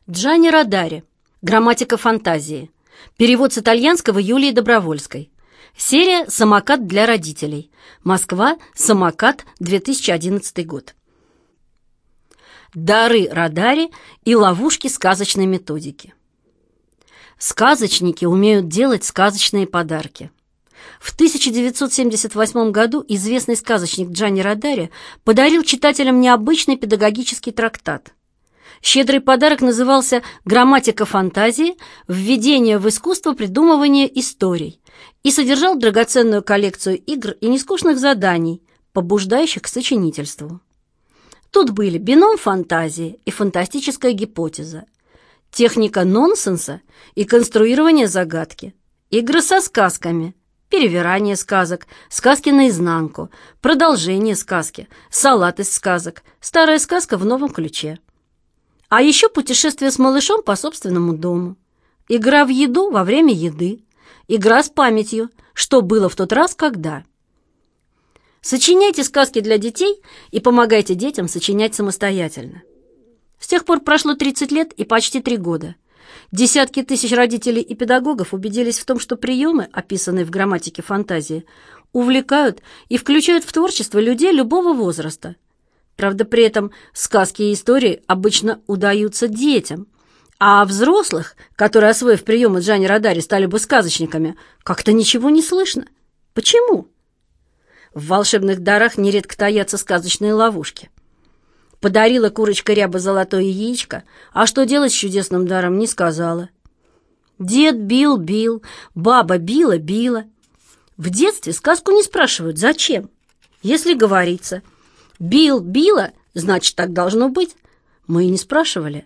Джанни Родари. Грамматика фантазии. Перевод с итальянского Юлии Добровольской. Серия «Самокат для родителей». Москва. Самокат. 2011 год. Дары Родари и ловушки сказочной методики. Сказочники умеют делать сказочные подарки. В 1978 году известный сказочник Джанни Родари подарил читателям необычный педагогический трактат. Щедрый подарок назывался «Грамматика фантазии. Введение в искусство придумывания историй» и содержал драгоценную коллекцию игр и нескучных заданий, побуждающих к сочинительству. Тут были бином фантазии и фантастическая гипотеза, техника нонсенса и конструирование загадки, игры со сказками, перевирание сказок, сказки наизнанку, продолжение сказки, салат из сказок, старая сказка в новом ключе. А еще путешествие с малышом по собственному дому, игра в еду во время еды, игра с памятью, что было в тот раз, когда. Сочиняйте сказки для детей и помогайте детям сочинять самостоятельно. С тех пор прошло 30 лет и почти 3 года. Десятки тысяч родителей и педагогов убедились в том, что приемы, описанные в грамматике фантазии, увлекают и включают в творчество людей любого возраста. Правда, при этом сказки и истории обычно удаются детям, а взрослых, которые, освоив приемы Джанни Родари, стали бы сказочниками, как-то ничего не слышно. Почему? В волшебных дарах нередко таятся сказочные ловушки. Подарила курочка ряба золотое яичко, а что делать с чудесным даром, не сказала. Дед бил, баба била. В детстве сказку не спрашивают, зачем. Если говорится «била», значит, так должно быть. Мы и не спрашивали.